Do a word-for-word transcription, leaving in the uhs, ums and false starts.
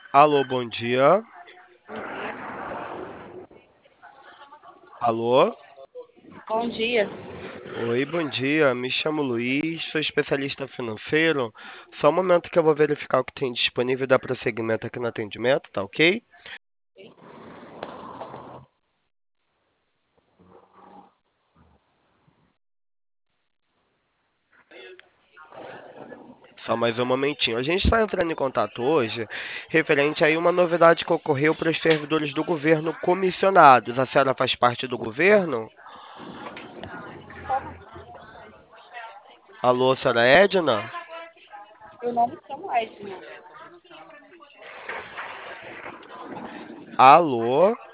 Alô, bom dia. Alô? Bom dia. Oi, bom dia. Me chamo Luiz, sou especialista financeiro. Só um momento que eu vou verificar o que tem disponível e dar prosseguimento aqui no atendimento, tá ok? Só mais um momentinho. A gente está entrando em contato hoje referente aí uma novidade que ocorreu para os servidores do governo comissionados. A senhora faz parte do governo? Alô, senhora Edna? Meu nome é Edna. Alô?